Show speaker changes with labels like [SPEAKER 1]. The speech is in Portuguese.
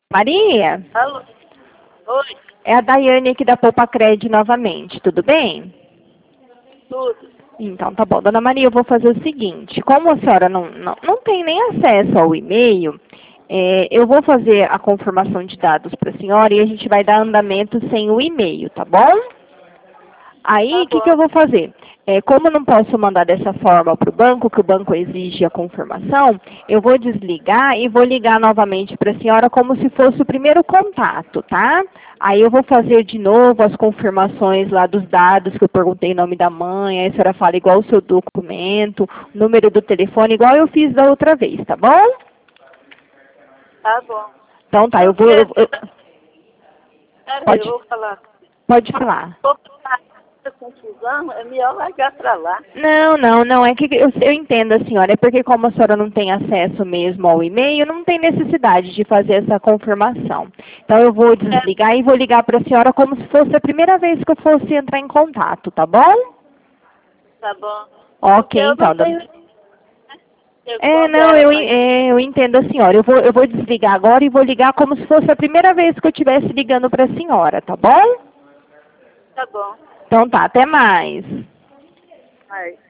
[SPEAKER 1] Maria,
[SPEAKER 2] Alô? Oi,
[SPEAKER 1] é a Daiane aqui da Poupa Cred novamente, tudo bem?
[SPEAKER 2] tudo.
[SPEAKER 1] Então, tá bom. Dona Maria, eu vou fazer o seguinte, como a senhora não tem nem acesso ao e-mail, eu vou fazer a confirmação de dados para a senhora e a gente vai dar andamento sem o e-mail, tá bom? Aí,
[SPEAKER 2] Tá
[SPEAKER 1] o que
[SPEAKER 2] bom,
[SPEAKER 1] eu vou fazer? Como eu não posso mandar dessa forma para o banco, que o banco exige a confirmação, eu vou desligar e vou ligar novamente para a senhora como se fosse o primeiro contato, tá? Aí eu vou fazer de novo as confirmações lá dos dados que eu perguntei, nome da mãe, aí a senhora fala igual o seu documento, número do telefone, igual eu fiz da outra vez, tá bom?
[SPEAKER 2] tá bom.
[SPEAKER 1] Então tá, eu vou...
[SPEAKER 2] Peraí, eu
[SPEAKER 1] Pode,
[SPEAKER 2] vou falar.
[SPEAKER 1] pode falar.
[SPEAKER 2] Vou falar essa confusão, é melhor largar pra lá.
[SPEAKER 1] Não, é que eu entendo a senhora, é porque como a senhora não tem acesso mesmo ao e-mail, não tem necessidade de fazer essa confirmação. Então eu vou desligar e vou ligar para a senhora como se fosse a primeira vez que eu fosse entrar em contato, tá bom?
[SPEAKER 2] Tá bom. Porque
[SPEAKER 1] Ok,
[SPEAKER 2] eu
[SPEAKER 1] então,
[SPEAKER 2] não
[SPEAKER 1] dona.
[SPEAKER 2] tenho... Quando
[SPEAKER 1] Não,
[SPEAKER 2] era pra...
[SPEAKER 1] eu entendo a senhora. Eu vou desligar agora e vou ligar como se fosse a primeira vez que eu estivesse ligando para a senhora, tá bom?
[SPEAKER 2] Tá bom.
[SPEAKER 1] Então tá, até mais.
[SPEAKER 2] Aí.